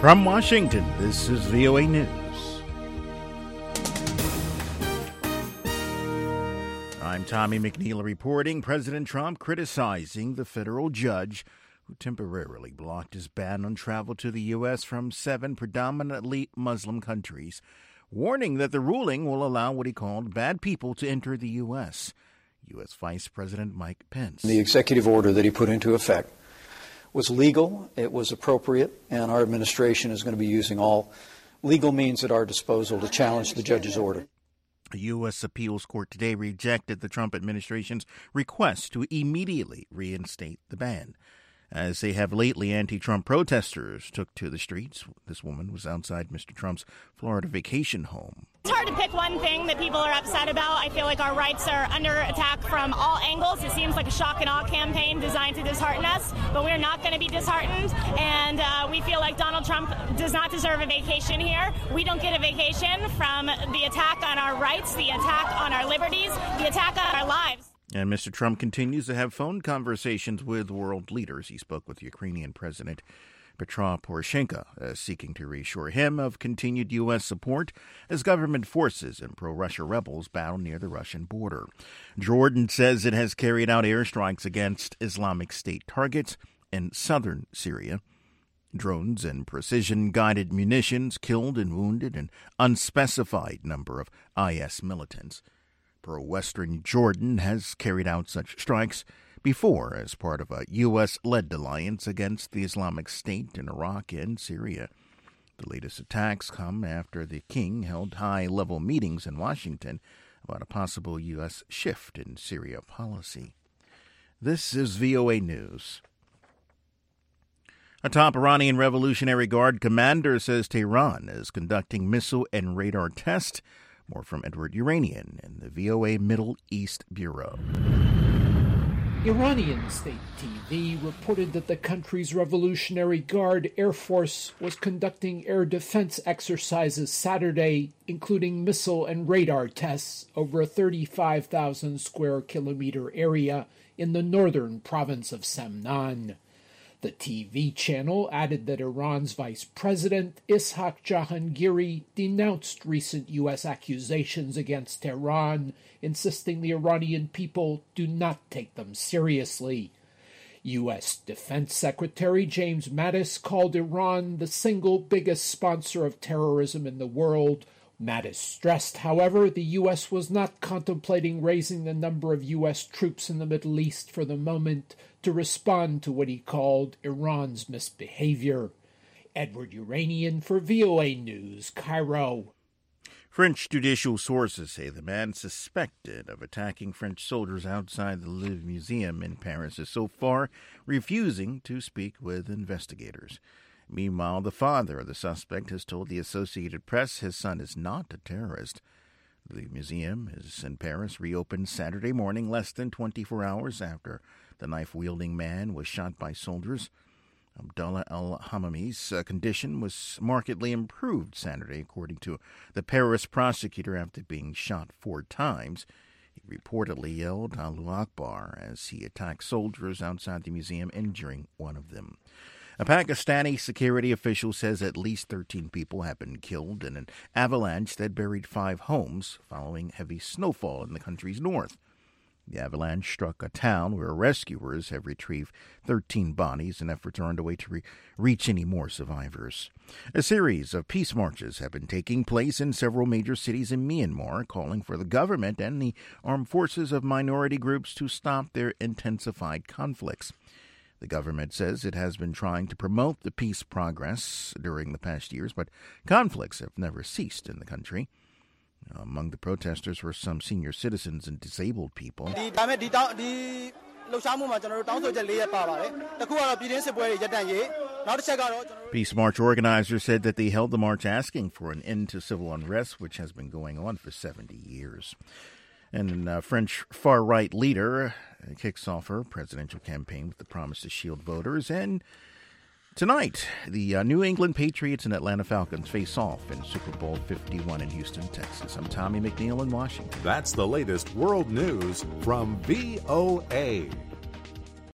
From Washington, this is VOA News. I'm Tommy McNeil reporting. President Trump criticizing the federal judge who temporarily blocked his ban on travel to the U.S. from 7 predominantly Muslim countries, warning that the ruling will allow what he called bad people to enter the U.S. U.S. Vice President Mike Pence. The executive order that he put into effect was legal, it was appropriate, and our administration is going to be using all legal means at our disposal to challenge the judge's order. The U.S. Appeals Court today rejected the Trump administration's request to immediately reinstate the ban. As they have lately, anti-Trump protesters took to the streets. This woman was outside Mr. Trump's Florida vacation home. It's hard to pick one thing that people are upset about. I feel like our rights are under attack from all angles. It seems like a shock and awe campaign designed to dishearten us, but we're not going to be disheartened. And we feel like Donald Trump does not deserve a vacation here. We don't get a vacation from the attack on our rights, the attack on our liberties, the attack on our lives. And Mr. Trump continues to have phone conversations with world leaders. He spoke with Ukrainian President Petro Poroshenko, seeking to reassure him of continued U.S. support as government forces and pro-Russia rebels battle near the Russian border. Jordan says it has carried out airstrikes against Islamic State targets in southern Syria. Drones and precision-guided munitions killed and wounded an unspecified number of IS militants. Pro-Western Jordan has carried out such strikes before as part of a U.S.-led alliance against the Islamic State in Iraq and Syria. The latest attacks come after the king held high-level meetings in Washington about a possible U.S. shift in Syria policy. This is VOA News. A top Iranian Revolutionary Guard commander says Tehran is conducting missile and radar tests. More from Edward Uranian in the VOA Middle East Bureau. Iranian state TV reported that the country's Revolutionary Guard Air Force was conducting air defense exercises Saturday, including missile and radar tests over a 35,000 square kilometer area in the northern province of Semnan. The TV channel added that Iran's Vice President Ishaq Jahangiri denounced recent U.S. accusations against Tehran, insisting the Iranian people do not take them seriously. U.S. Defense Secretary James Mattis called Iran the single biggest sponsor of terrorism in the world. Mattis stressed, however, the U.S. was not contemplating raising the number of U.S. troops in the Middle East for the moment to respond to what he called Iran's misbehavior. Edward Uranian for VOA News, Cairo. French judicial sources say the man suspected of attacking French soldiers outside the Louvre Museum in Paris is so far refusing to speak with investigators. Meanwhile, the father of the suspect has told the Associated Press his son is not a terrorist. The museum is in Paris reopened Saturday morning, less than 24 hours after the knife-wielding man was shot by soldiers. Abdallah al-Hamami's condition was markedly improved Saturday, according to the Paris prosecutor, after being shot 4 times. He reportedly yelled Allahu Akbar as he attacked soldiers outside the museum, injuring one of them. A Pakistani security official says at least 13 people have been killed in an avalanche that buried 5 homes following heavy snowfall in the country's north. The avalanche struck a town where rescuers have retrieved 13 bodies, and efforts are underway to reach any more survivors. A series of peace marches have been taking place in several major cities in Myanmar, calling for the government and the armed forces of minority groups to stop their intensified conflicts. The government says it has been trying to promote the peace progress during the past years, but conflicts have never ceased in the country. Among the protesters were some senior citizens and disabled people. Peace March organizers said that they held the march asking for an end to civil unrest, which has been going on for 70 years. And a French far-right leader kicks off her presidential campaign with the promise to shield voters. And tonight, the New England Patriots and Atlanta Falcons face off in Super Bowl 51 in Houston, Texas. I'm Tommy McNeil in Washington. That's the latest world news from VOA.